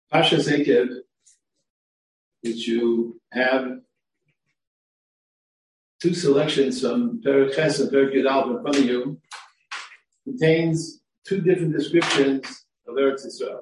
Pasha Zekev, which you have two selections from Perek Ches and Perek Yud Aleph in front of you, contains two different descriptions of Eretz Yisrael.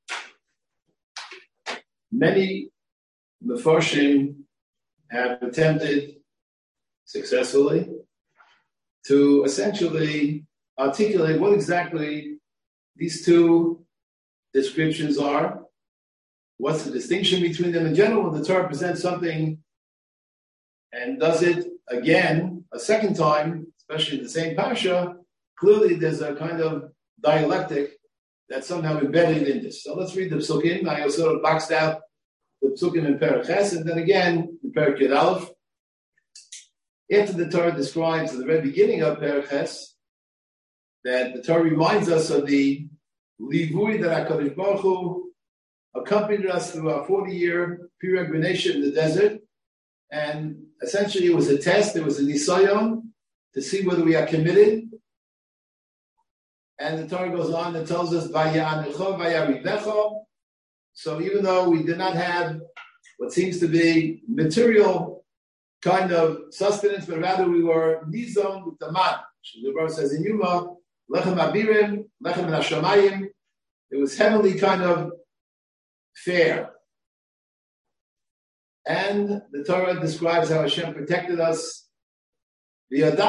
Many Mefarshim have attempted successfully to essentially articulate what exactly these two descriptions are, what's the distinction between them. In general, when the Torah presents something and does it again, a second time, especially in the same Pasha, clearly there's a kind of dialectic that's somehow embedded in this. So let's read the Psukim. I sort of boxed out the Psukim in Perek Ches, and then again in Perek Yud Aleph. After the Torah describes at the very beginning of Perek Ches that the Torah reminds us of the Livui that HaKadosh Baruch Hu accompanied us through our 40-year peregrination in the desert, and essentially it was a test, it was a nisayon to see whether we are committed. And the Torah goes on and tells us, Vaya'anecho, Vayaridecho. So even though we did not have what seems to be material kind of sustenance, but rather we were nizon with the man. The verse says in Yuma, Lechem Abirim, Lechem Nashamayim. It was heavenly kind of fare. And the Torah describes how Hashem protected us. Whatever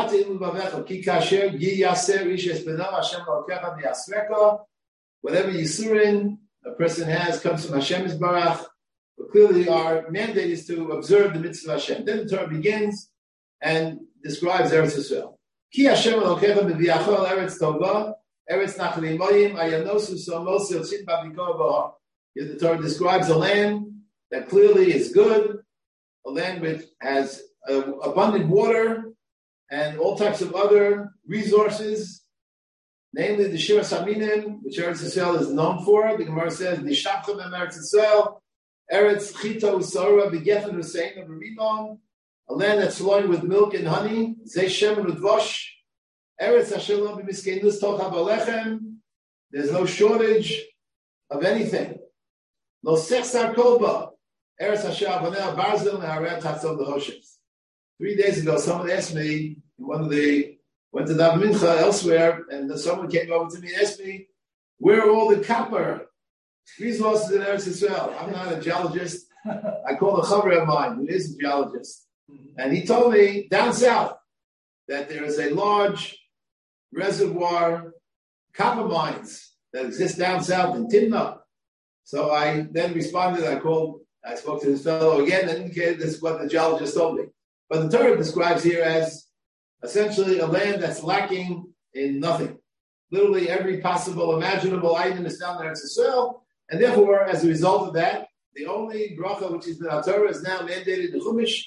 Yisurin a person has comes from Hashem's Barach, but clearly our mandate is to observe the mitzvah of Hashem. Then the Torah begins and describes Eretz Yisrael. Ki Hashem Elokecha b'viachol Eretz Tova, Eretz Nachli Moyim, Ayanosu Somos Yotzin B'Vikor Bahar. Here the Torah describes a land that clearly is good, a land which has abundant water and all types of other resources, namely the Shira Saminim, which Eretz Yisrael is known for. The Gemara says, Nishabchem em Eretz Yisrael, Eretz Chito Usora, B'Gefen Hussein of Rinon, a land that's flowing with milk and honey, Zeh Shem and Udvosh, Eretz Hashem B'Miskenus Tocha B'Alechem, there's no shortage of anything. Lo Sechsar Kolba, Eretz Hashem Avanel Barzil Me'aret Hatzom L'Hoshes. 3 days ago, someone asked me, went to Dav Mincha elsewhere, and someone came over to me and asked me, where are all the copper resources in Eretz Yisrael? I'm not a geologist. I call a chaver of mine who is a geologist. And he told me, down south, that there is a large reservoir copper mines that exist down south in Timna. So I then responded, I spoke to this fellow again and indicated this is what the geologist told me. But the Torah describes here as essentially a land that's lacking in nothing. Literally every possible, imaginable item is down there in Yisrael, and therefore, as a result of that, the only bracha which is in our Torah is now mandated in Chumash,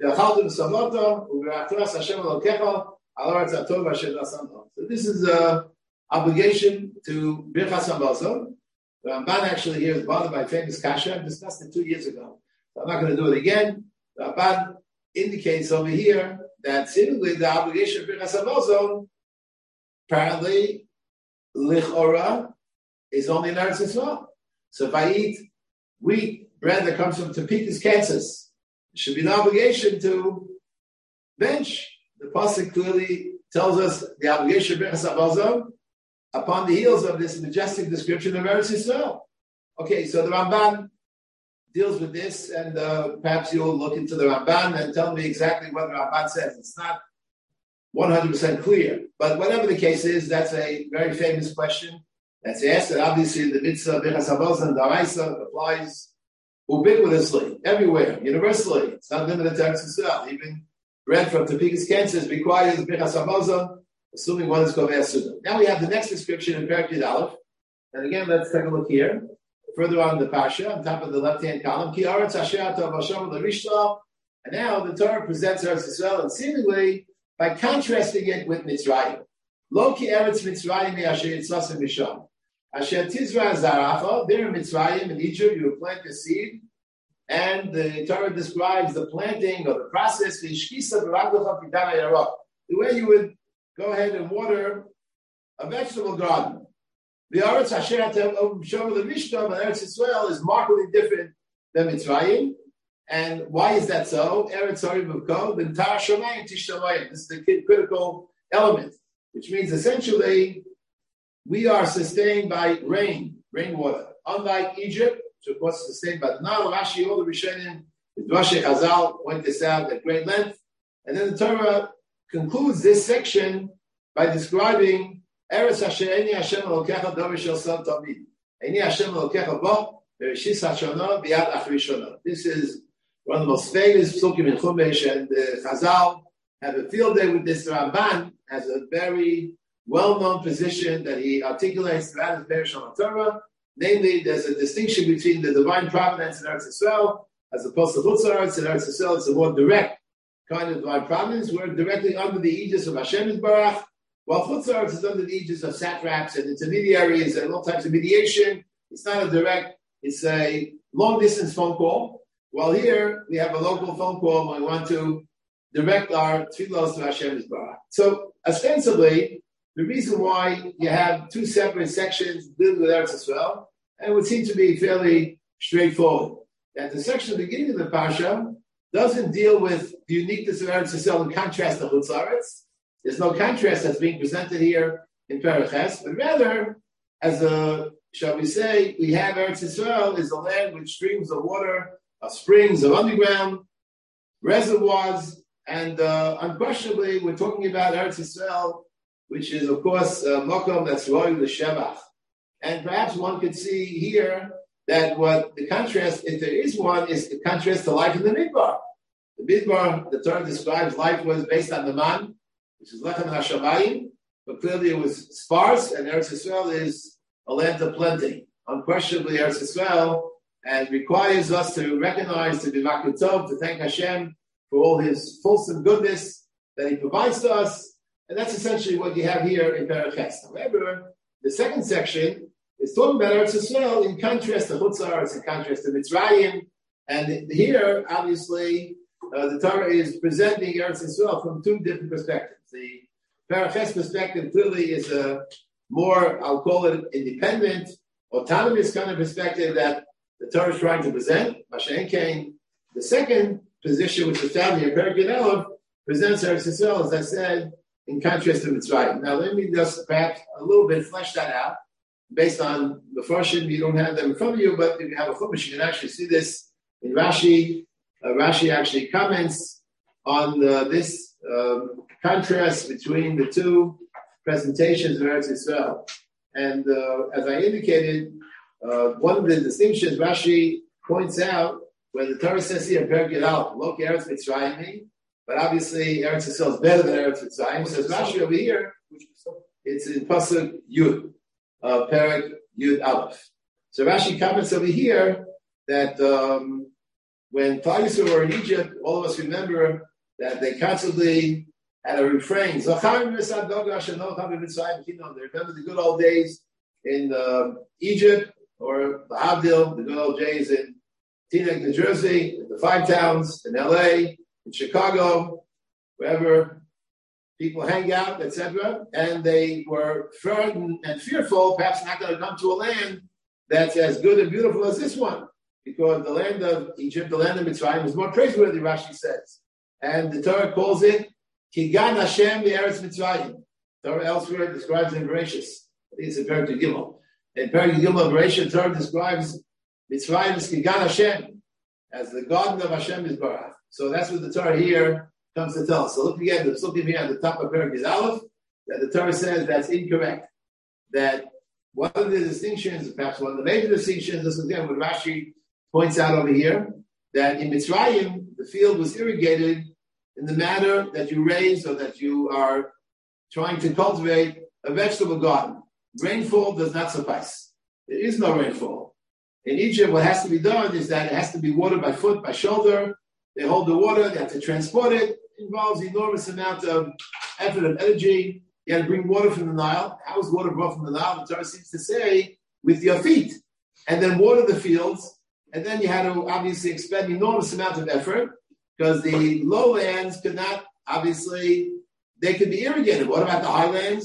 so this is an obligation to Birchas Hamazon. The Ramban actually here is bothered by a famous kasha. I discussed it 2 years ago. So I'm not going to do it again. The Ramban indicates over here that seemingly the obligation of Birchas Hamazon, apparently, lichora, is only in Eretz Yisrael. So if I eat wheat bread that comes from Topeka's, Kansas, there should be an obligation to bench. The pasuk clearly tells us the obligation of Birchas Hamazon upon the heels of this majestic description of Eretz Yisrael. Okay, so the Ramban deals with this, and perhaps you'll look into the Ramban and tell me exactly what the Ramban says. It's not 100% clear, but whatever the case is, that's a very famous question that's asked, and obviously the mitzvah Birchas Hamazon Daraisa applies ubiquitously, everywhere, universally. It's not limited to Eretz Yisrael. Even bread from Topeka's, Kansas requires Birchas Hamazon, assuming one is Kovei Suda. Now we have the next description in Perek Yud Aleph, and again, let's take a look here. Further on the Pasha, on top of the left-hand column, Ki Aretz Asher Ata V'Hashem L'Rishta, and now the Torah presents Eretz Yisrael, and seemingly by contrasting it with Mitzrayim. Lo Ki Eretz Mitzrayim Asher Yitzasem Misham. Asher Tizra Zaracha, there in Mitzrayim, in Egypt, you plant the seed, and the Torah describes the planting or the process, the way you would go ahead and water a vegetable garden. The Eretz Asher Shomer the Mishnah, but Eretz Yisrael is markedly different than Mitzrayim. And why is that so? Eretz Hariv V'Ko, the Tar Shomayim Tishamayim. This is the critical element, which means essentially we are sustained by rainwater. Unlike Egypt, which of course is sustained by the Nile, Rashi, all the Rishonim, the Drashei Chazal point this out at great length. And then the Torah concludes this section by describing Eretz Asher Eini Hashem Elokecha Davar Shel Son Tamid. Eini Hashem Elokecha Bo Bereshis Hashana B'Yad Achri Shana. This is one of the most famous psukim in Chumash, and Chazal have a field day with this. Ramban has a very well-known position that he articulates throughout his Parish on Torah. Namely, there's a distinction between the divine providence in Eretz Yisrael as opposed to Chutz La'aretz. In Eretz Yisrael, it's a more direct kind of divine providence. We're directly under the aegis of Hashem Yisbarach, while Chutz La'aretz is under the aegis of satraps and intermediaries and all types of mediation. It's not a direct, it's a long-distance phone call. While here, we have a local phone call when we want to direct our tefillos to Hashem Yisbarach. So, ostensibly, the reason why you have two separate sections dealing with Eretz Yisrael, and it would seem to be fairly straightforward, that the section at the beginning of the Parsha doesn't deal with the uniqueness of Eretz Yisrael in contrast to Chutz La'aretz. There's no contrast that's being presented here in Perek Ches, but rather, as a, shall we say, we have Eretz Yisrael is a land with streams of water, of springs, of underground, reservoirs, and unquestionably, we're talking about Eretz Yisrael, which is, of course, Mokom that's Roy L'Shevach. And perhaps one could see here that what the contrast, if there is one, is the contrast to life in the Midbar. The Midbar, the Torah describes life was based on the man, which is Lechem HaShamayim, but clearly it was sparse, and Eretz Yisrael is a land of plenty. Unquestionably, Eretz Yisrael, and requires us to recognize, to be Makir Tov, to thank Hashem for all His fulsome goodness that He provides to us. And that's essentially what you have here in Perek Ches. However, the second section is talking about Eretz Yisrael in contrast to Chutz La'aretz, in contrast to Mitzrayim. And here, obviously, the Torah is presenting Eretz Yisrael from two different perspectives. The Perek Ches perspective clearly is a more, I'll call it, independent, autonomous kind of perspective that the Torah is trying to present. Mashen Kain. The second position, which is found here, Perek Yud presents Eretz Yisrael, as I said, in contrast to Mitzrayim. Now, let me just perhaps a little bit flesh that out based on the Farshim. You don't have them in front of you, but if you have a Chumash, you can actually see this in Rashi. Rashi actually comments on this contrast between the two presentations of Eretz Yisrael. And as I indicated, one of the distinctions Rashi points out when the Torah says here, Perek Yud, Lo Eretz Mitzrayim, but obviously Eretz Yisrael is better than Eretz Mitzrayim. Says Rashi over here, it's in Pasuk Yud, Perek Yud Aleph. So Rashi comments over here that when Klal Yisrael were in Egypt, all of us remember that they constantly had a refrain. They remember the good old days in Egypt, or the Havdil, the good old days in Teaneck, New Jersey, in the Five Towns, in LA, in Chicago, wherever people hang out, etc. And they were frightened and fearful, perhaps not going to come to a land that's as good and beautiful as this one, because the land of Egypt, the land of Mitzrayim, is more praiseworthy, Rashi says. And the Torah calls it Kigan Hashem Eretz Mitzrayim. Torah elsewhere describes it in Bereshis. I think it's in Perek Gimel. In Perek Gimel, Bereshis, Torah describes Mitzrayim as Kigan Hashem, as the garden of Hashem Yisbarach. So that's what the Torah here comes to tell us. So look again, let's look here at the top of Perek Yud Aleph, that the Torah says that's incorrect. That one of the distinctions, perhaps one of the major distinctions, this is again what Rashi points out over here, that in Mitzrayim, the field was irrigated in the manner that you raise or that you are trying to cultivate a vegetable garden. Rainfall does not suffice. There is no rainfall. In Egypt, what has to be done is that it has to be watered by foot, by shoulder. They hold the water, they have to transport it. It involves enormous amount of effort and energy. You have to bring water from the Nile. How is water brought from the Nile? The Torah seems to say, with your feet. And then water the fields. And then you had to obviously expend enormous amount of effort because the lowlands could not, obviously, they could be irrigated. What about the highlands?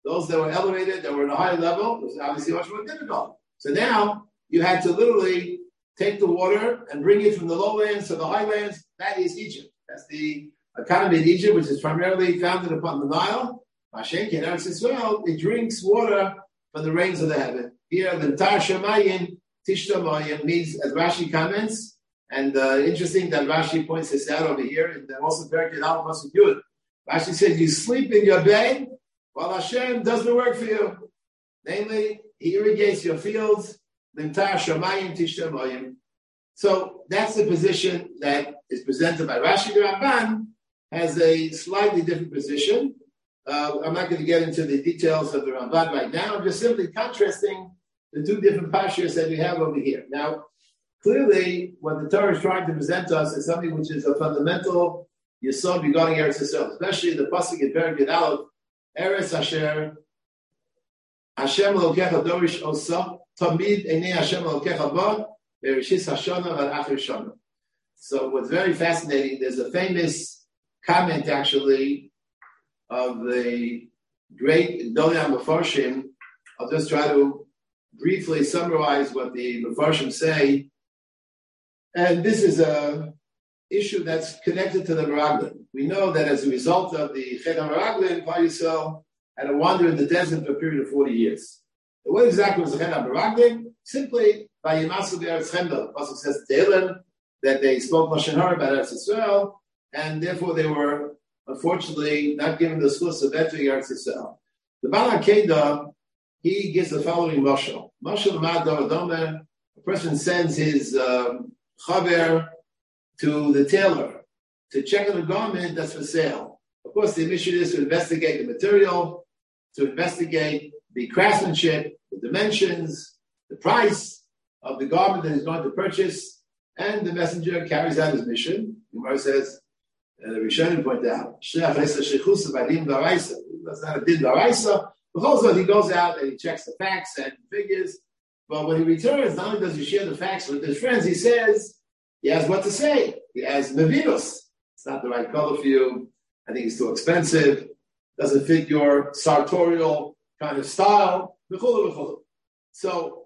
those that were elevated, that were at a higher level, it was obviously much more difficult. So now you had to literally take the water and bring it from the lowlands to the highlands. That is Egypt. That's the economy of Egypt, which is primarily founded upon the Nile. Mashenk in Eretz Yisrael, it drinks water from the rains of the heaven. Here, the Tar Shemayim, Tishta Mayim means, as Rashi comments, and interesting that Rashi points this out over here, and also Perkei Al Pasuk Yud. Rashi says, you sleep in your bed while Hashem does the work for you. Namely, He irrigates your fields. So that's the position that is presented by Rashi. The Ramban has a slightly different position. I'm not going to get into the details of the Ramban right now. I'm just simply contrasting the two different pashas that we have over here. Now, clearly, what the Torah is trying to present to us is something which is a fundamental yesod regarding Eretz Yisrael, especially the pasuk in Perek Aleph, Eretz Asher Hashem Elokecha Dorish Osa Tamid Einei Hashem Elokecha Ba Bereshis Hashana V'Achir Shana. So what's very fascinating, there's a famous comment actually of the great Gedolei HaMefarshim. I'll just try to briefly summarize what the Mefarshim say. And this is a issue that's connected to the Meraglim. We know that as a result of the Chet HaMeraglim, Klal Yisrael had to wander in the desert for a period of 40 years. And what exactly was the Chet HaMeraglim? Simply by Yimasu B'Eretz Chemda. The Pasuk says Tehillim that they spoke Lashon Hara about Eretz Yisrael, and therefore they were unfortunately not given the schus of entering Eretz Yisrael. The Baal HaKedah, he gives the following mashal. Mashal Ma'adar Adomer, a person sends his chaver to the tailor to check on a garment that's for sale. Of course, the mission is to investigate the material, to investigate the craftsmanship, the dimensions, the price of the garment that he's going to purchase, and the messenger carries out his mission. The Gemara says, the Rishonim point out, that's not a din d'oraisa. Also, he goes out and he checks the facts and figures. But when he returns, not only does he share the facts with his friends, he says he has what to say. He has mevinus. It's not the right color for you. I think it's too expensive. Doesn't fit your sartorial kind of style. So,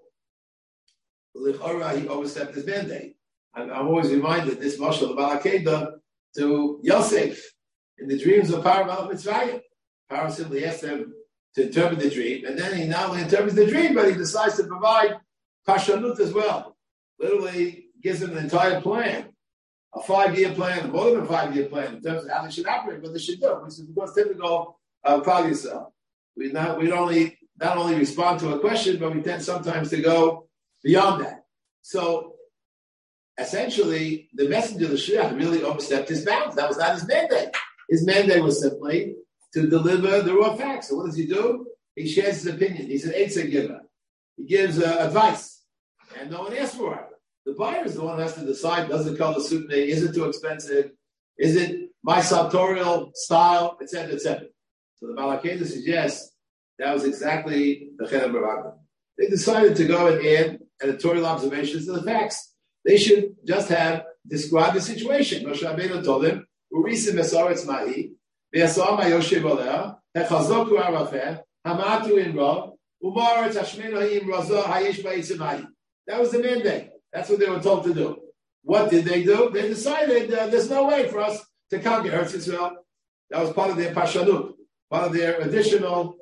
he overstepped his mandate. I'm always reminded this mashal of Baal HaKedah to Yosef in the dreams of Paro Malach Mitzrayim. Paro simply asked him to interpret the dream, and then he not only interprets the dream, but he decides to provide pashanut as well. Literally gives him an entire plan, a 5-year plan, more than a 5-year plan in terms of how they should operate, what they should do. Which is, of course, typical of Klal Yisrael. We not only respond to a question, but we tend sometimes to go beyond that. So essentially, the messenger of the Shliach really overstepped his bounds. That was not his mandate. His mandate was simply to deliver the raw facts. So what does he do? He shares his opinion. He's an eitzah giver. He gives advice, and no one asks for it. The buyer is the one who has to decide, does the color suit me? Is it too expensive? Is it my sartorial style, etc., etc.? So the Baal HaKedah suggests that was exactly the Chet HaMeraglim. They decided to go and add editorial observations to the facts. They should just have described the situation. Moshe Rabbeinu told him, "Urisim esaretz ma'i, ve'asam ha'yoshev oleh, hechazoku ha'rafeh, hamatu imro, u'maretz hashmenu ha'im razah ha'yesh ba'itzim ha'i." That was the mandate. That's what they were told to do. What did they do? They decided there's no way for us to conquer Eretz Yisrael. That was part of their pashanut, part of their additional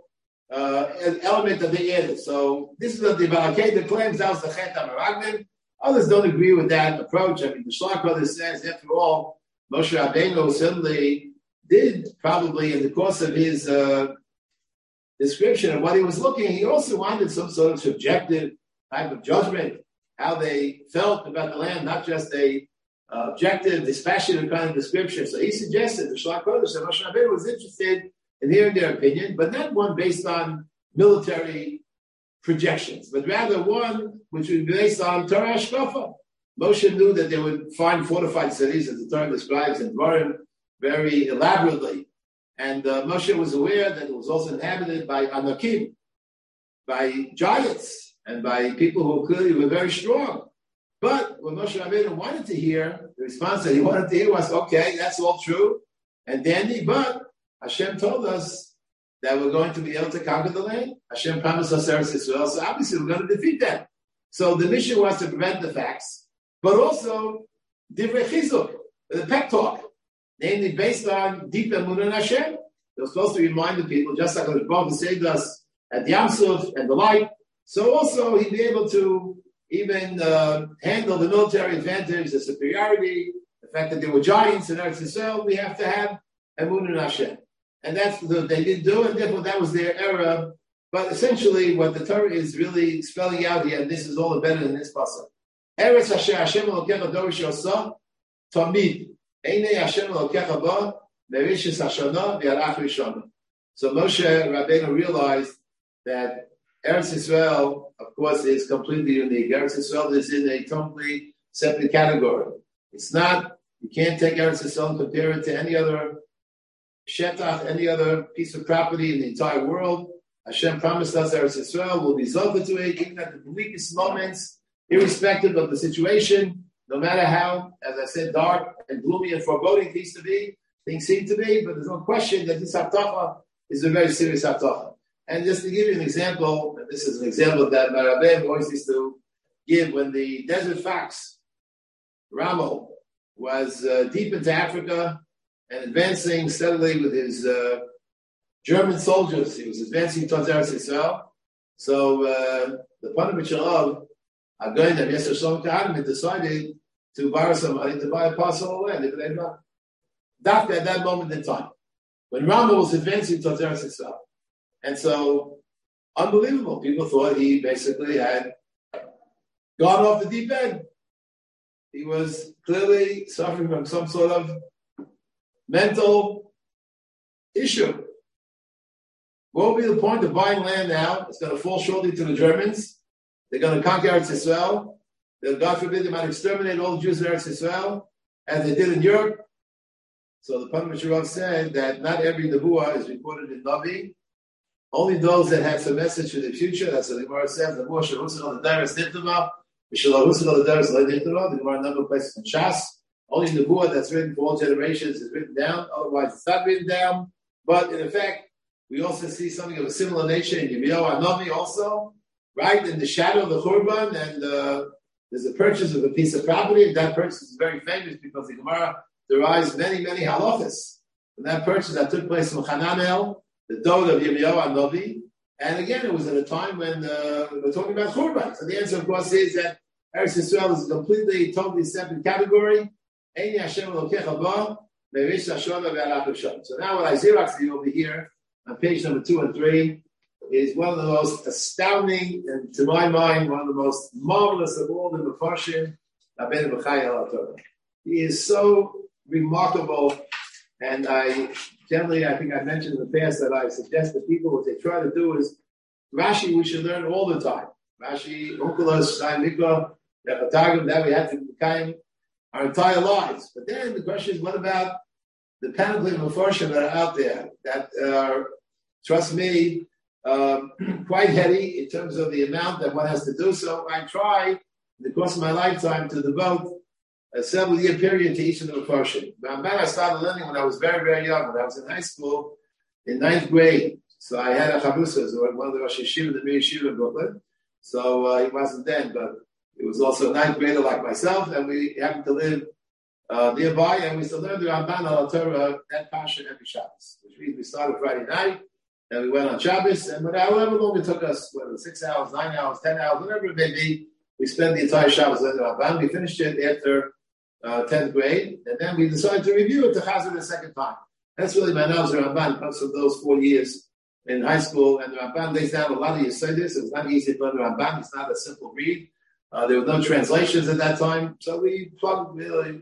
element that they added. So this is what the Baal HaKedah claims. That was the Chet HaMeraglim. Others don't agree with that approach. I mean, the Shlach brothers says, after all, Moshe Rabbeinu certainly did probably in the course of his description of what he was looking, he also wanted some sort of subjective type of judgment, how they felt about the land, not just a objective, dispassionate kind of description. So he suggested, the Shlach brothers said, Moshe Rabbeinu was interested in hearing their opinion, but not one based on military projections, but rather one which would be based on Torah Hashkafa. Moshe knew that they would find fortified cities, as the Torah describes in Dvarim, very elaborately. And Moshe was aware that it was also inhabited by Anakim, by giants, and by people who clearly were very strong. But what Moshe Rabbeinu wanted to hear, the response that he wanted to hear was, okay, that's all true and dandy, but Hashem told us that we're going to be able to conquer the land. Hashem promised us Eretz Yisrael, so obviously we're going to defeat them. So the mission was to prevent the facts, but also divrei chizuk, the pep talk, namely based on deep emunah in Hashem. They're supposed to remind the people, just like the Rebbe saved us at the Yam Suf and the like. So also he'd be able to even handle the military advantage, the superiority, the fact that there were giants in Eretz Yisrael. We have to have emunah in Hashem. And that's what they didn't do, and therefore that was their error. But essentially what the Torah is really spelling out here, and this is all the better than this pasuk. Eretz asher Hashem Elokecha dorish yosa tamid einei Hashem Elokecha ba merishis hashana v'yarach rishana. So Moshe Rabbeinu realized that Eretz Yisrael, of course, is completely unique. Eretz Yisrael is in a totally separate category. It's not, you can't take Eretz Yisrael and compare it to any other shetach, any other piece of property in the entire world. Hashem promised us Eretz Yisrael will be zolta to it, even at the bleakest moments, irrespective of the situation, no matter how, as I said, dark and gloomy and foreboding things seem to be, but there's no question that this haftacha is a very serious haftacha. And just to give you an example, and this is an example that my Rabbi always used to give, when the Desert Fox, Rommel, was deep into Africa and advancing steadily with his German soldiers. He was advancing towards Eretz Yisrael. So the Panovich of Agoin and Yesher Shalom Kahanim decided to borrow some money to buy a parcel of land. At that moment in time, when Rommel was advancing towards Eretz Yisrael. And so, unbelievable. People thought he basically had gone off the deep end. He was clearly suffering from some sort of mental issue. What will be the point of buying land now? It's going to fall shortly to the Germans. They're going to conquer Eretz Yisrael. God forbid they might exterminate all the Jews in Eretz Yisrael, as they did in Europe. So the Panovich Rav said that not every nevuah is reported in Navi. Only those that have some message for the future. That's what the Gemara says. The Gemara Shahusin on the Dairis Niftama, Mishalahu on the Dairis Niftama. The Gemara number of places in Shas. Only the Nebuah that's written for all generations is written down. Otherwise, it's not written down. But in effect, we also see something of a similar nature in Yirmiyahu Hanavi also, right? In the shadow of the Churban, and there's a purchase of a piece of property. And that purchase is very famous because the Gemara derives many, many halachas from that purchase that took place in Hananel, the dog of Yirmiyahu Hanavi. And again, it was at a time when we're talking about Churban. So the answer, of course, is that Eretz Yisrael is a completely, totally separate category. So now what I Xerox for you over here on page number 2 and 3 is one of the most astounding, and to my mind, one of the most marvelous of all the Mefarshim, Rabbeinu Bechai al-Torah. He is so remarkable, and I think I mentioned in the past that I suggest that people, what they try to do is, Rashi we should learn all the time. Rashi, Onkelos, Shai Mikra, that we have to become our entire lives. But then the question is, what about the panoply of Mefarshim that are out there that are, trust me, quite heady in terms of the amount that one has to do. So I try, in the course of my lifetime, to devote a several-year period to each of the Mefarshim. I started learning when I was very, very young. When I was in high school, in 9th grade. So I had a Chabrusa, so one of the Rosh Yeshiva, the Mir Yeshiva in Brooklyn. So he wasn't then, but he was also a 9th grader like myself, and we happened to live nearby, and we used to learn the Ramban al-Torah at Pasha every Shabbos, which means we started Friday night, and we went on Shabbos, and however long it took us, whether 6 hours, 9 hours, 10 hours, whatever it may be, we spent the entire Shabbos learning the Ramban. We finished it after 10th grade, and then we decided to review it to Chazar the second time. That's really my knowledge of Ramban comes from those 4 years in high school, and the Ramban lays down a lot of Yesodis. It was not easy to learn the Ramban. It's not a simple read. There were no translations at that time, so we plugged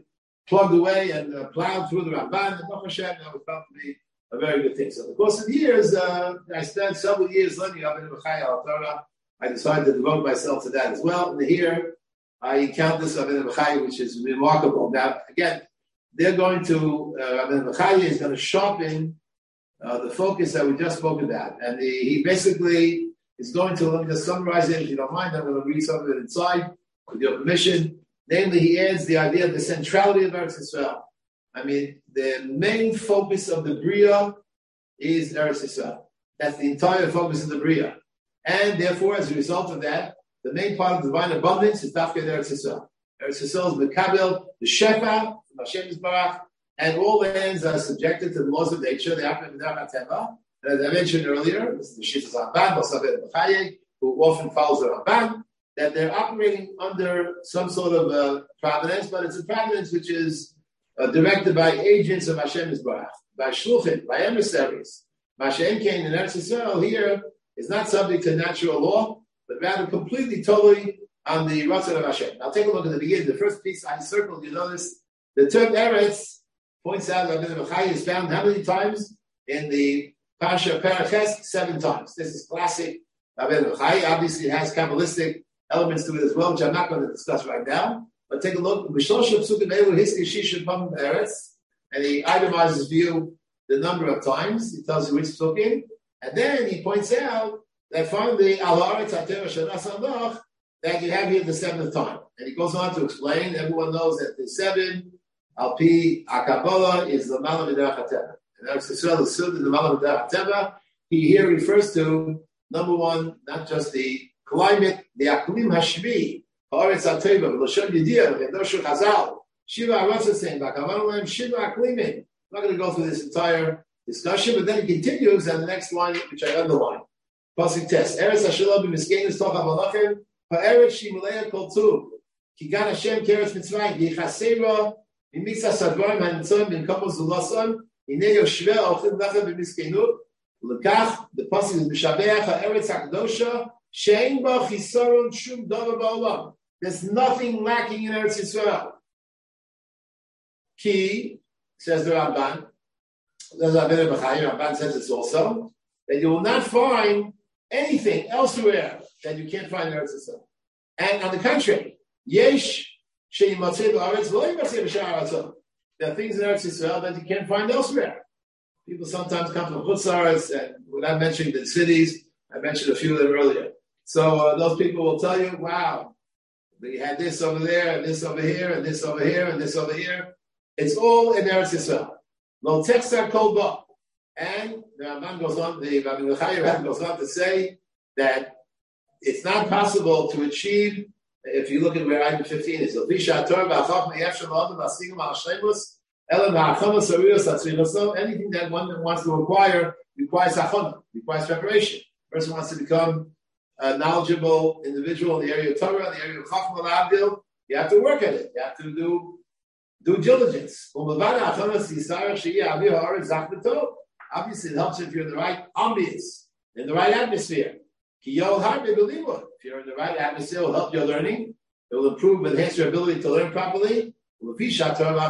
away and plowed through the Ramban, and Baruch Hashem, that was found to be a very good thing. So in the course of years, I spent several years learning Rabbeinu Bechai al-Torah. I decided to devote myself to that as well. And here, I encountered this Rabbeinu Bechai, which is remarkable. Now, again, they're going to, Rabbeinu Bechai is going to sharpen the focus that we just spoke about. And he basically is going to, let me just summarize it, if you don't mind, I'm going to read some of it inside, with your permission. Namely, he adds the idea of the centrality of Eretz Yisrael. I mean, the main focus of the Bria is Eretz Yisrael. That's the entire focus of the Bria. And therefore, as a result of that, the main part of divine abundance is Dafka Eretz Yisrael. Eretz Yisrael is Mekabel, the Shefa, from Hashem Yisbarach, and all lands are subjected to the laws of nature. They happen in Midar HaTeva. And as I mentioned earlier, this is the Shittas Ramban, Bosabed B'chaye, who often follows the Ramban, that they're operating under some sort of providence, but it's a providence which is directed by agents of Hashem Yisbarach, by shluchim, by emissaries. Mashen Kain in Eretz Yisrael here is not subject to natural law, but rather completely, totally on the Ratzon of Hashem. Now take a look at the beginning. The first piece I circled, you notice the term Eretz points out that Rabbeinu Bechai is found how many times in the Pasha Paraches? 7 times. This is classic Rabbeinu Bechai. Obviously, it has Kabbalistic elements to it as well, which I'm not going to discuss right now. But take a look. And he itemizes for you the number of times. He tells you which psukim. And then he points out that finally, that you have here the 7th time. And he goes on to explain, everyone knows that the 7, Al-Pi Akabala, is the Malam Midar HaTeva. And Eretz Yisrael is still the Malam Midar HaTeva. He here refers to, number one, not just the climate, the Aklim Hashvi, Haaretz HaTeva, V'Lashon Yediyah, V'Doshu Chazal, Shiva Aratzasim, V'Akavan Shiva Aklimin. I'm not going to go through this entire discussion, but then he continues on the next line, which I underline. Pasuk test. Eretz Hashalom b'miskenis tocha malachim, ha'eretz shimulei kol tuv. Ki gan Hashem keretz mitzrayim, yichasera, mimitzah sadvarim ha'nitzoim b'nkomos zulason, hinei yoshveh ochim lachem b'miskenut, l'kach, the pasuk is b'shabeach ha'eretz ha'kdosha, she'ein ba chisaron shum davar ba'olam. There's nothing lacking in Eretz Yisrael. Ki, says the Ramban, Ramban says it's also, that you will not find anything elsewhere that you can't find in Eretz Yisrael. And on the contrary, yesh sheyimatzei b'aretz v'lo yimatzei b'sha'ar hatzon. There are things in Eretz Yisrael that you can't find elsewhere. People sometimes come from Chutz La'aretz, and without mentioning the cities, I mentioned a few of them earlier. So those people will tell you, wow, we had this over there, and this over here, and this over here, and this over here. It's all in Eretz Yisrael. Lo texta kol ba. And the Ramban goes on, the Rabbi Lechayev goes on to say that it's not possible to achieve, if you look at where item 15 is, anything that one wants to acquire requires achana, requires preparation. The person wants to become a knowledgeable individual in the area of Torah, in the area of Chachma L'Abdil, you have to work at it. You have to do due diligence. Obviously, it helps if you're in the right ambience, in the right atmosphere. If you're in the right atmosphere, it will help your learning. It will improve, enhance your ability to learn properly. You need these kind of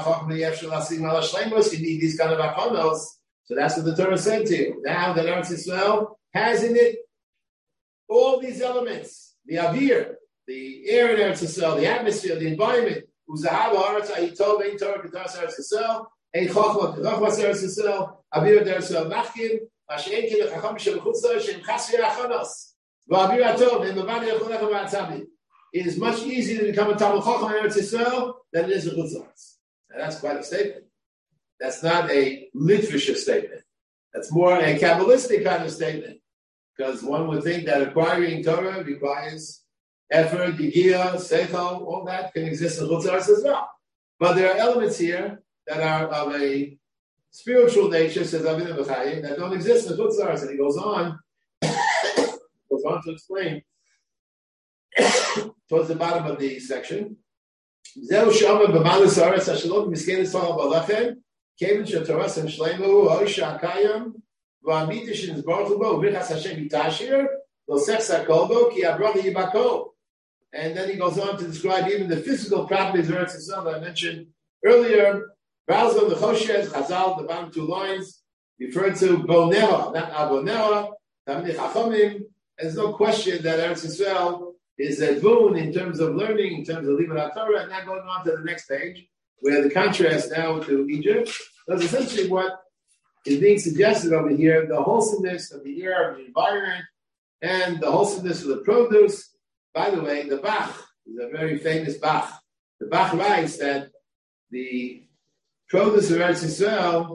achanos. So that's what the Torah said to you. Now that Eretz Yisrael has in it all these elements: the avir, the air in Eretz Yisrael, the atmosphere, the environment. Uzahav haaretz ha'itov ein Torah k'tas Eretz Yisrael. Ein chachma k'chachmas Eretz Yisrael. Avir Eretz Yisrael machkim. Mashein ki lechacham shebechutz shem chasri achanos. V'avir atov and mevani yacholech v'atzabi. It is much easier to become a Talmud Chacham in Eretz Yisrael than it is in Chutz La'aretz. And that's quite a statement. That's not a Litvisher statement. That's more a Kabbalistic kind of statement. Because one would think that acquiring Torah requires effort, yigia, seichel, all that can exist in Chutz La'aretz as well. But there are elements here that are of a spiritual nature, says Avinu B'chayim, that don't exist in Chutz La'aretz. And he goes on to explain towards the bottom of the section. Zeu shama b'malus haaretz hashalom miskenes tolach balachem kevin shetorah sem shleimu ha'isha akayam v'amitish in zbartu bo v'chas Hashem yitashir lo sechsa kolbo ki abracha yibako. And then he goes on to describe even the physical properties of Eretz Yisrael that I mentioned earlier. Balzon the Choshes Chazal, the bottom 2 lines referred to Boneha, not Aboneha. Tamid Chachamim. There's no question that Eretz Yisrael is a boon in terms of learning, in terms of Limud HaTorah, and now going on to the next page, where the contrast now to Egypt. That's essentially what is being suggested over here, the wholesomeness of the air, of the environment, and the wholesomeness of the produce. By the way, the Bach is a very famous Bach. The Bach writes that the produce of Eretz Yisrael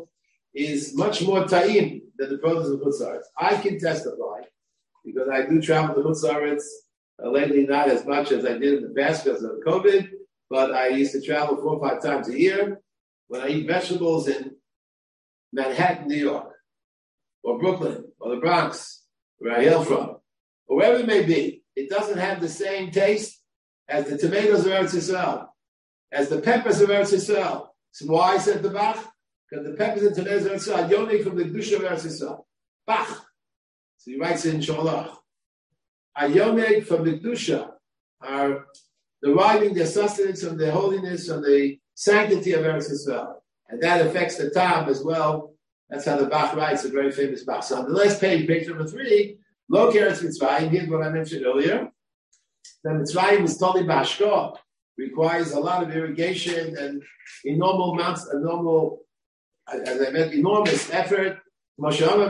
is much more ta'im than the produce of Chutz La'aretz. I can testify, because I do travel to Chutz La'aretz, lately not as much as I did in the past because of COVID, but I used to travel 4 or 5 times a year. When I eat vegetables in Manhattan, New York, or Brooklyn, or the Bronx, where I hail from, or wherever it may be, it doesn't have the same taste as the tomatoes of Eretz Yisrael, as the peppers of Eretz Yisrael. So why said the Bach? Because the peppers and tomatoes of Eretz Yisrael are yonik from the Kedusha of Eretz Yisrael. Bach. So he writes in Sholach. Ayonig from the Kedusha are deriving their sustenance from the holiness, from the sanctity of Eretz Yisrael. And that affects the Tam as well. That's how the Bach writes, a very famous Bach. So on the last page, page number 3, Lo Keretz Mitzrayim, here's what I mentioned earlier. The Mitzrayim is totally bashko, requires a lot of irrigation and enormous amounts, as I meant, enormous effort. That's not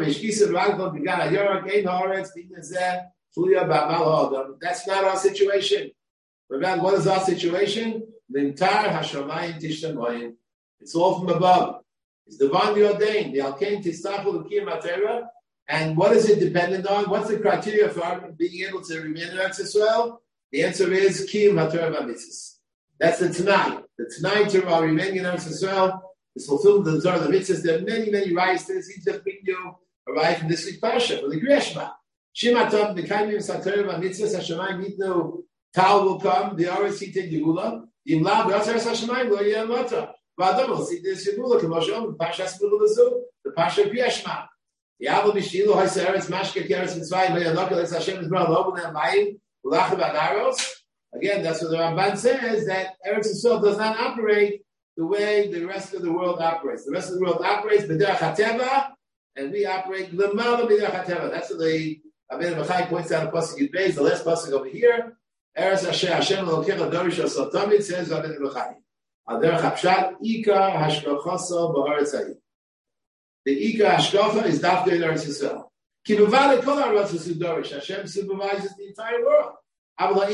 our situation. But what is our situation? The entire Hashamayim Tishtamayim. It's all from above. It's divinely ordained. The Alkein Tistachu L'Kiyam HaTorah. And what is it dependent on? What's the criteria for being able to remain in Eretz Yisrael? The answer is Kiyam HaTorah V'Mitzvos. That's the Tanai. The Tanai to remaining in Eretz Yisrael is fulfilled in the Torah, the Mitzvahs. There are many, many rights to this. He just bring you a right from this week's Parsha, from the Greshma. Shema Tov, the Kaimim Satorah V'Mitzvos, Hashemayim Nitnu, Tal will come, the Oretz Hitin Yegula, Yim Lav, V'Yotzer Hashemayim, Lo Yeh Mota. V'Adam will see this Yegula, K'moshom, Pashas B'Luzu, the Parsha Greshma. Yavol B'Shilu, Hoyse Eretz, Mashke Keretz Mitzvayim, V'Yanokal, Etz Hashem, Yisrael, Lobu Ne'amayim, Ulach V'Adaros. Again, that's what the Ramban says, that Eretz Yisrael does not operate the way the rest of the world operates. The rest of the world operates B'derech HaTeva, and we operate L'mala B'derech HaTeva. That's what the Abin Bachai points out in Pasuk Yud Beis, the last Pasuk over here. Eretz Asher Hashem Elokecha Dorish Osel Tamid, says Abin Bachai. Aderech HaPshat, Ika Hashkochaso B'Aretz Hayim. The Ika Hashkocha is Dafka in Eretz Yisrael. Ki B'Vale Kol HaRatz Dorish, Hashem supervises the entire world. Because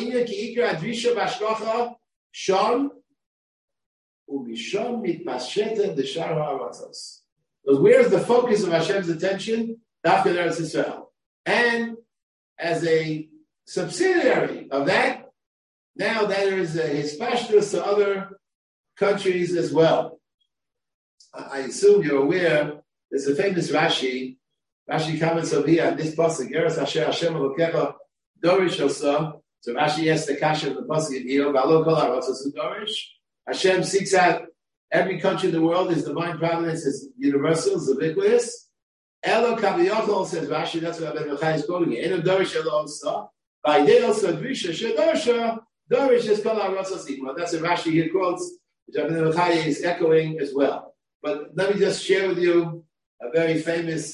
where's the focus of Hashem's attention? Dafka Eretz Yisrael. And as a subsidiary of that, now there is his pashtus to other countries as well. I assume you're aware, there's a famous Rashi. Rashi comments over here on this pasuk, Eretz Asher Hashem Elokecha Dorish Osa. So Rashi asks the kasha of the pasuk in here, V'alo Kol HaRatzos Dorish. Hashem seeks out every country in the world. His divine providence is universal, is ubiquitous. Elo Kaviyachol, says Rashi, that's what Abin Bachai is quoting here. Eno Dorish Elo Osa. By day also Drisha Shedorsha. Dorish is Kol HaRatzos Ima. That's what Rashi here quotes, which Abin Bachai is echoing as well. But let me just share with you a very famous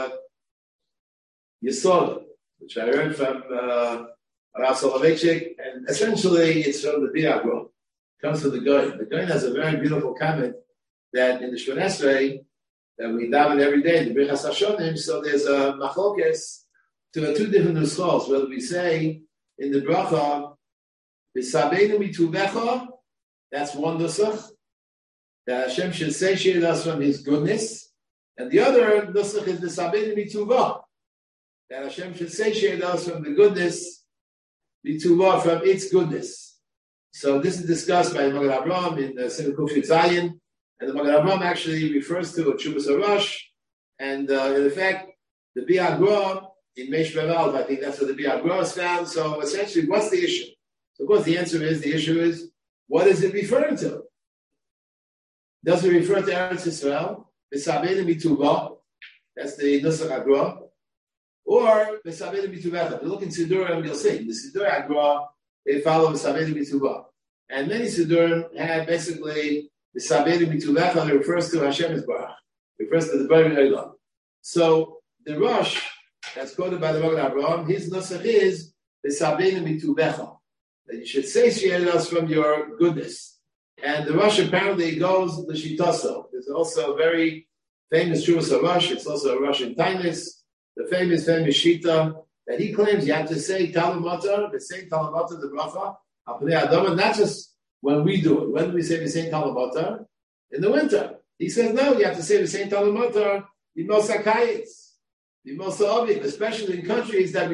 Yesod, which I heard from Rav Soloveitchik, and essentially it's from the Biagro. It comes from the Goyen. The Goyen has a very beautiful comment that in the Shemon Esrei, that we daven every day, the Birchas Hashonim, so there's a machlokes to two different nuschos, whether we say in the bracha, V'sabeinu mituvecha, that's one nusach, that Hashem should satiate us from His goodness, and the other nusach is V'sabeinu mituvah, that Hashem should satiate us from the goodness, mituvah, from its goodness. So this is discussed by Magen Avraham in Simon Kufyut Zayin, and the Magen Avraham actually refers to a Chubas Harash, and in effect, the Biagro in Meish Bevalv, I think that's where the Biagro is found. So essentially, what's the issue? So of course the answer is, the issue is, what is it referring to? Does it refer to Eretz Yisrael? V'sabeinu mituvah, that's the Nusach Agra, or V'sabeinu mituvecha. If you look in Sidurim, you'll see, the Sidur Agra, they follow V'sabeinu mituvah. And many Sidurim have basically V'sabeinu mituvecha that refers to Hashem Yisbarach, refers to the Bari Olam. So the Rosh, that's quoted by the Magen Avraham, his nusach is V'sabeinu mituvecha, that you should satiate us from your goodness. And the Rosh apparently goes the Shitaso. There's also a very famous Shuvas HaRosh. It's also a Rosh in Tainis, the famous Shita, that he claims you have to say Talamata, the same Talamata, the bracha, Apnei Adam, and not just when we do it. When do we say the same Talamata? In the winter. He says, no, you have to say the same Talmud Matar, Bimosa Kayitz, Bimosa Ovid, especially in countries that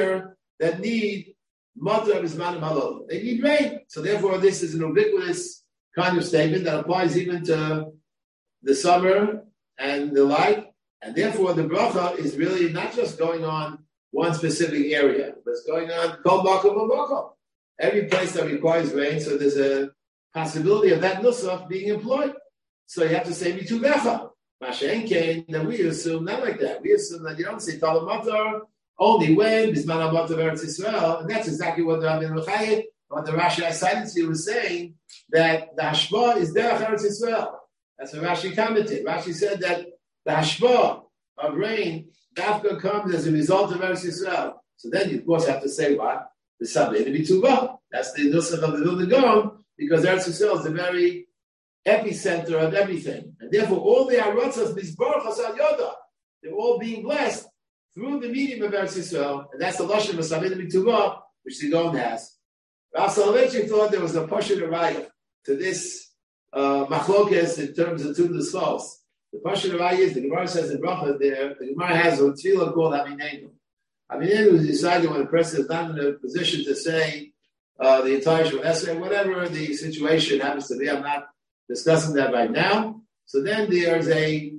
need Matar Bisman Halol. They need rain. So therefore, this is an ubiquitous kind of statement that applies even to the summer and the like. And therefore, the bracha is really not just going on one specific area, but it's going on kol makom u'makom. Every place that requires rain, so there's a possibility of that nusach being employed. So you have to say mituvecha. Mashen kain, then we assume not like that. We assume that you don't say Talmud Matar only when bisman hamatar Eretz Yisrael, and that's exactly what the Rabbeinu Chayei, what the Rashi I cited to you was saying, that the hashpah is derech Eretz Yisrael. That's what Rashi commented. Rashi said that the hashpah of rain dafka comes as a result of Eretz Yisrael. So then you of course have to say what? The Sabbath B'Tuvah. That's the nusach of the Vilna Gaon, because Eretz Yisrael is the very epicenter of everything. And therefore all the Aratzas, Mizborach Hasad Yoda, they're all being blessed through the medium of Eretz Yisrael. And that's the Lashon of Sabbath B'Tuvah, which the Gaon has. Rav Soloveitchik thought there was a Pashut Arayah to this machlokes in terms of two disfals. The Pashut Arayah is, the Gemara says in Bracha there, the Gemara has a tefillah called Aminenu. Aminenu is decided when a person is not in a position to say the entire Shemot Esrei, whatever the situation happens to be. I'm not discussing that right now. So then there's a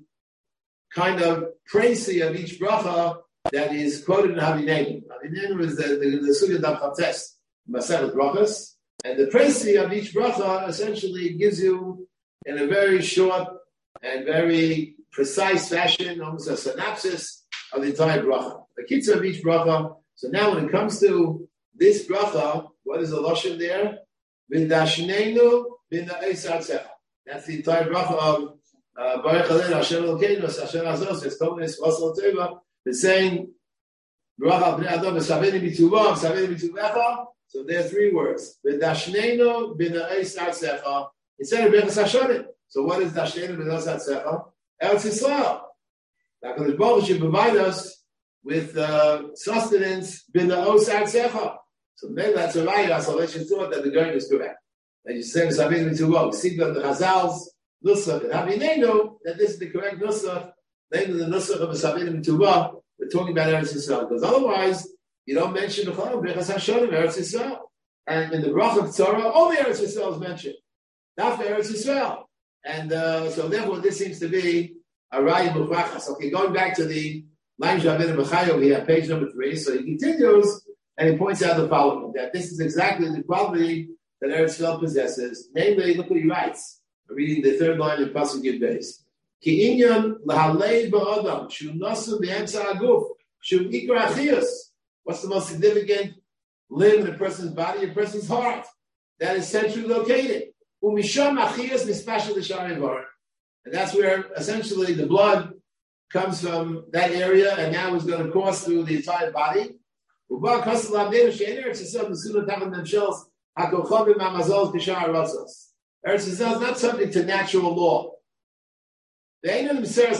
kind of précis of each bracha that is quoted in Aminenu. Aminenu is the Sugya Daf Chates, Masechet Brachos, and the précis of each bracha essentially gives you, in a very short and very precise fashion, almost a synopsis of the entire bracha. The kitzur of each bracha. So now when it comes to this bracha, what is the lashon there? V'dashnenu b'na'es artzecha. That's the entire bracha of Baruch Aleinu Hashem Elokeinu Hashem Azos. It's called this Vasal Teva. It's saying bracha b'nei Adam v'saveni b'tuvah v'saveni b'tuvecha. So there are three words. V'dashnenu b'na'es artzecha. Instead of B'echas Hashanim. So what is dashnenu b'na'es artzecha? Eretz Yisrael. Now, the Baruch should provide us with sustenance b'na'os artzecha. So maybe that's a raya. So let's just thought that the going is correct. And you say v'saveni b'tuvah. See from the Chazals nusach and Havinenu that this is the correct nusach. Namely, the nusach of v'saveni b'tuvah. We're talking about Eretz Yisrael, because otherwise you don't mention the Chol B'echas Hashanim Eretz Yisrael. And in the Bracha of Tzara, only Eretz Yisrael is mentioned, not for Eretz Yisrael. And so therefore, this seems to be a raya muchachas. Okay, going back to the language of Rabbeinu B'chayo here, page number 3. So he continues and he points out the following: that this is exactly the quality that Eretz Yisrael possesses. Namely, look what he writes. I'm reading the third line in Pasuk Yud Beis. Ki inyan lahalei ba'adam shu nasu b'emsa aguf shu ikra achius. What's the most significant limb in a person's body? A person's heart. That is centrally located. Umisham achius mispashel l'sharim. And that's where essentially the blood comes from that area, and now is going to course through the entire body. Eretz Yisrael is not subject to natural law. The Rebbeinu Shem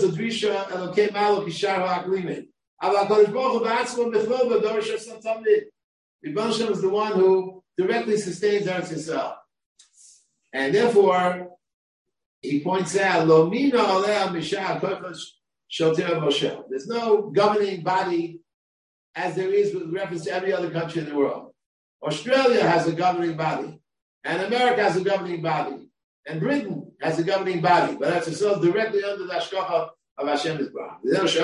is the one who directly sustains Eretz Yisrael. And therefore, he points out, there's no governing body as there is with reference to every other country in the world. Australia has a governing body, and America has a governing body, and Britain has a governing body, but Eretz Yisrael is directly under the Hashgacha of Hashem Yisbarach.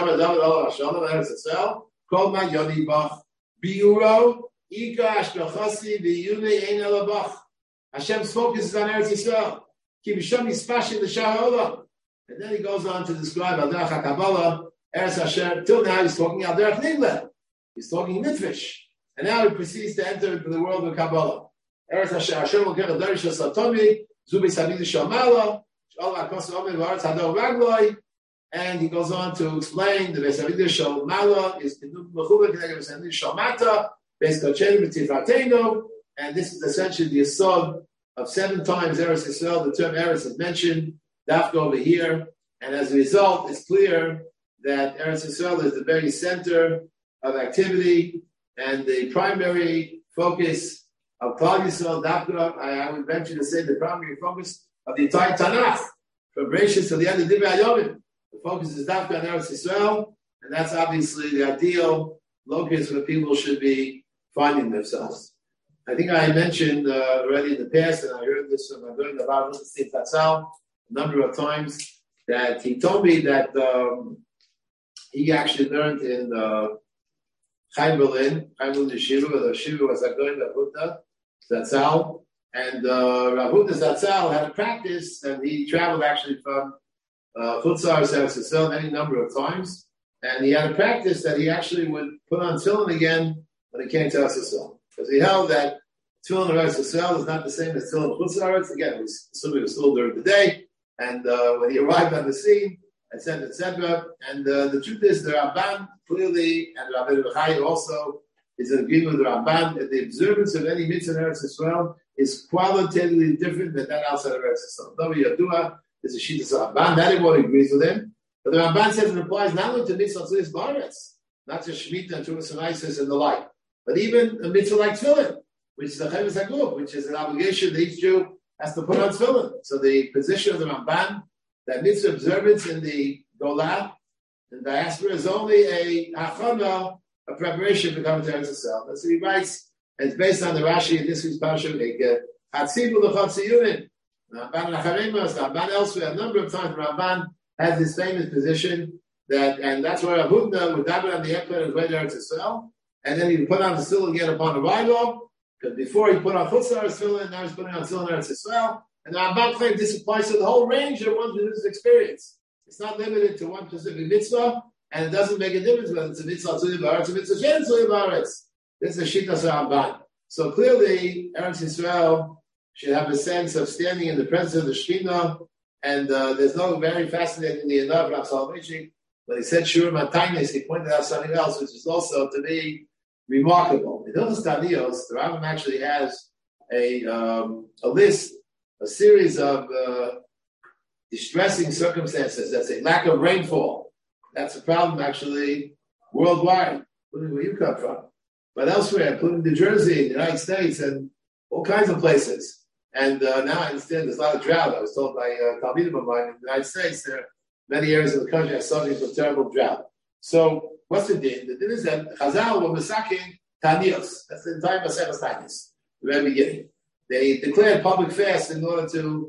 Hashem's focus is on Eretz Yisrael. And then he goes on to describe Al Derech HaKabbalah, Eretz Hashem. Till now he's talking Al Derech Nigla. He's talking Nitfish. And now he proceeds to enter into the world of Kabbalah. Eretz Hashem will get a Derish Satomi, Zubi Sabid Shamala, Shalom HaKos Omer V'aretz Hador Ragloi. And he goes on to explain the Sabid Shamala is Mechubah K'neged Sabid Shamata, Beis Kochen V'Tifratenu. And this is essentially the yesod of 7 times Eretz Yisrael. The term Eretz is mentioned, Dafka over here. And as a result, it's clear that Eretz Yisrael is the very center of activity and the primary focus of Klal Yisrael, Dafka, I would venture to say the primary focus of the entire Tanakh. from Bereshit to the end of Divrei Hayomim. The focus is Dafka on Eretz Yisrael, and that's obviously the ideal locus where people should be finding themselves. I think I mentioned already in the past, and I heard this from my brother about Steve Tatzal a number of times, that he told me that he actually learned in Chaim Berlin Yeshiva, where the Yeshiva was a good Rav Hutner Zatzal, and Rav Hutner Zatzal had a practice, and he traveled actually from Chutzar to Eretz Yisrael any number of times, and he had a practice that he actually would put on tefillin again when he came to Eretz Yisrael, because he held that tefillin in Eretz Yisrael is not the same as tefillin in Chutzar. Again, it was still during the day, and when he arrived on the scene, etc., etc. And the truth is, the Ramban clearly, and Rabbi Bechai also is in agreement with the Ramban, that the observance of any mitzvah in Eretz Yisrael is qualitatively different than that outside of Eretz Yisrael. Though Yadua is a Shittas Ramban, not everyone agrees with him, but the Ramban says it applies not only to mitzvah tzlis baretz, not to Shemitah and Tumas and Isis and the like, but even a mitzvah like tefillin, which is a Chavis Haguf, which is an obligation that each Jew has to put on tefillin. So the position of the Ramban that mitzvah observance in the Golah, in diaspora, is only a hachana, a preparation for coming to Eretz Yisrael. That's what he writes, and it's based on the Rashi in this week's Parashat Vayikra. Hatzivu l'chatziyunim. Ramban Nacharemas, Ramban elsewhere, a number of times Ramban has this famous position that, and that's where Rav Hutner would daven on the Ekler on his way to Eretz Yisrael, and then he would put on the tefillin again upon arrival, because before he put on Chutzar tefillin, now he's putting on tefillin in Eretz Yisrael. And the Ramban claims this applies to the whole range of one's religious experience. It's not limited to one specific mitzvah, and it doesn't make a difference whether it's a mitzvah tzuli b'aretz or a mitzvah shen tzuli b'aretz. This is a shittas Ramban. So clearly, Eretz Yisrael should have a sense of standing in the presence of the Shekhinah, and there's no very fascinating in the Rav Soloveitchik, but he said Shur Matainis, he pointed out something else, which is also to me remarkable. In Hilchos Taniyos, the Rambam actually has a list, a series of distressing circumstances. That's a lack of rainfall. That's a problem actually worldwide, including where you come from. But elsewhere, including New Jersey, the United States, and all kinds of places. And now I understand there's a lot of drought. I was told by Talmidim of mine in the United States, there are many areas of the country are suffering from terrible drought. So what's the din? The din is that Chazal were masaking Taniyos. That's the entire Maseches Taniyos, the very beginning. They declared public fast in order to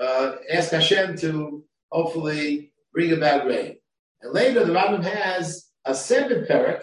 ask Hashem to hopefully bring about rain. And later, the Rambam has a seventh parak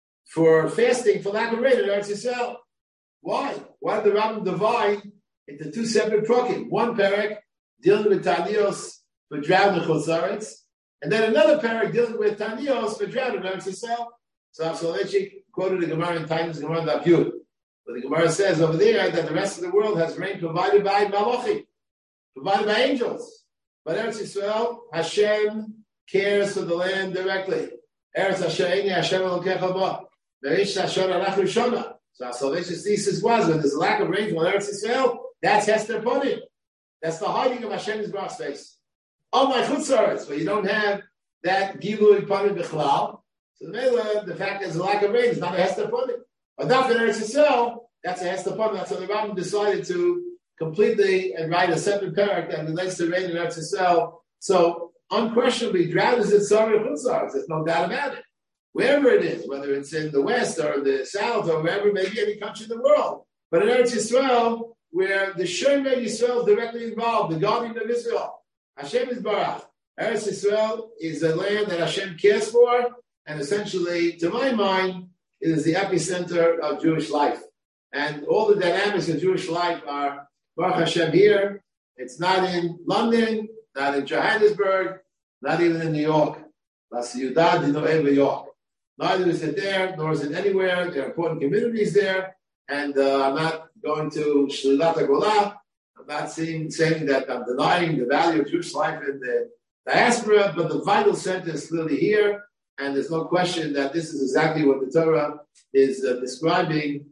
for fasting for lack of rain in Eretz Yisrael. Why? Why did the Rambam divide into two separate prakim? One parak dealing with Taniyos for drought in Chutzaretz, and then another parak dealing with Taniyos for drought in Eretz Yisrael. So Avshalechik quoted the Gemara in Tainis, Gemara in Daf Yud. But the Gemara says over there that the rest of the world has rain provided by Malachim, provided by angels. But Eretz Yisrael, Hashem cares for the land directly. Eretz Hashem, Hashem Elokecha ba. Verish Hashem Alach Rishona. So our salvation thesis was when there's a lack of rainfall in Eretz Yisrael, that's Hester Punim. That's the hiding of Hashem's Barach's face. Oh my Chutzaretz, but you don't have that Gilui Punim Bichlal. So the fact there's a lack of rain is not a Hester Punim. But not in Eretz Yisrael, that's a Hester Punim. That's why the Rambam decided to completely and write a separate parak that relates to rain in Eretz Yisrael. So unquestionably, drought is in Sarah Chutzar. There's no doubt about it. Wherever it is, whether it's in the West or the South or wherever, maybe any country in the world. But in Eretz Yisrael, where the Shomer Yisrael is directly involved, the guardian of Israel, Hashem is Barach. Eretz Yisrael is a land that Hashem cares for, and essentially, to my mind, it is the epicenter of Jewish life. And all the dynamics of Jewish life are Baruch Hashem here. It's not in London, not in Johannesburg, not even in New York. La Ciudad de Nueva York. Neither is it there, nor is it anywhere. There are important communities there. And I'm not going to Shlilat HaGolah. I'm not saying that I'm denying the value of Jewish life in the diaspora, but the vital center is clearly here. And there's no question that this is exactly what the Torah is describing.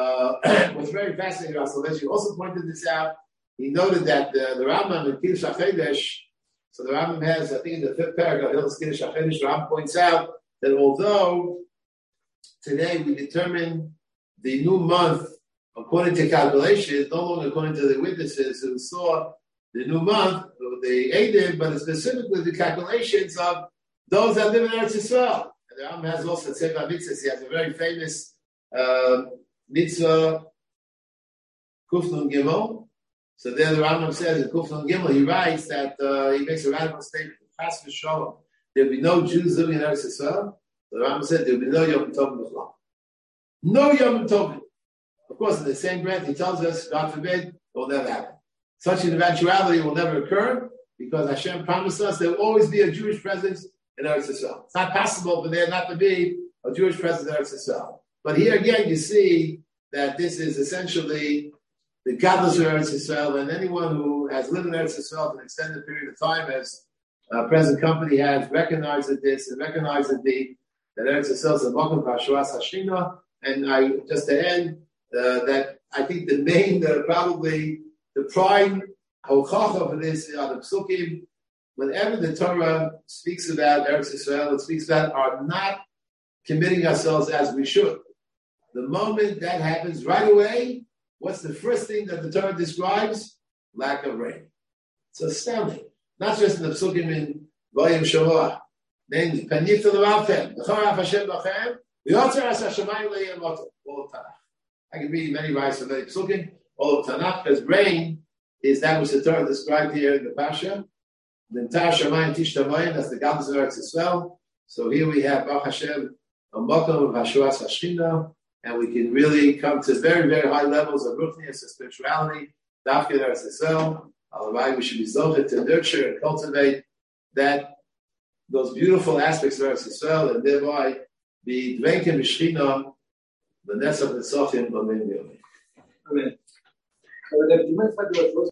What's very fascinating about Soloveitchik also pointed this out. He noted that the Rambam in Kiddush HaChedesh, so the Rambam has, I think in the fifth paragraph of Kiddush HaChedesh, the Rambam points out that although today we determine the new month according to calculations, no longer according to the witnesses who saw the new month, the Eidim, but specifically the calculations of those that live in Eretz Yisrael. And the Rambam has also Tzeva Mitzvahs. He has a very famous mitzvah, Kufnun Gimel. So there the Rambam says in Kufnun Gimel, he writes that he makes a radical statement. Chas v'sholom, there will be no Jews living in Eretz Yisrael. So the Rambam said there will be no Yom Tovim B'chlam. No Yom Tovim. Of course, in the same breath, he tells us, God forbid, it will never happen. Such an eventuality will never occur because Hashem promised us there will always be a Jewish presence in Eretz Yisrael. It's not possible for there not to be a Jewish presence in Eretz Yisrael. But here again, you see that this is essentially the godless of Eretz Yisrael, and anyone who has lived in Eretz Yisrael for an extended period of time, as present company has recognized this and recognized that Eretz Yisrael is a Mokum Vashuas Hashina. And I just to end that I think the main, probably the prime hochacha for this are the psukim. Whenever the Torah speaks about Eretz Yisrael, it speaks about are not committing ourselves as we should. The moment that happens, right away, what's the first thing that the Torah describes? Lack of rain. It's astounding. Not just in the psukim in Vayim Shavua. Names Panifta L'Ravchem, B'charav Hashem B'chem, V'yotzer As HaShamayim Le'yem Oto. All of Tanakh. I can read many rights of the psukim, all of Tanakh, because rain is that which the Torah described here in the Pasha. The entire Shamayim Tishtavoyim, that's the godless of Eretz Yisrael. So here we have Baruch Hashem, a Mokum of Hashuas Hashchina, and we can really come to very, very high levels of ruchnius and spirituality. Dafka Eretz Yisrael. Otherwise, we should be zocheh to nurture and cultivate those beautiful aspects of Eretz Yisrael, and thereby be dveikim b'shchina, the netzach netzachim, amen. Amen.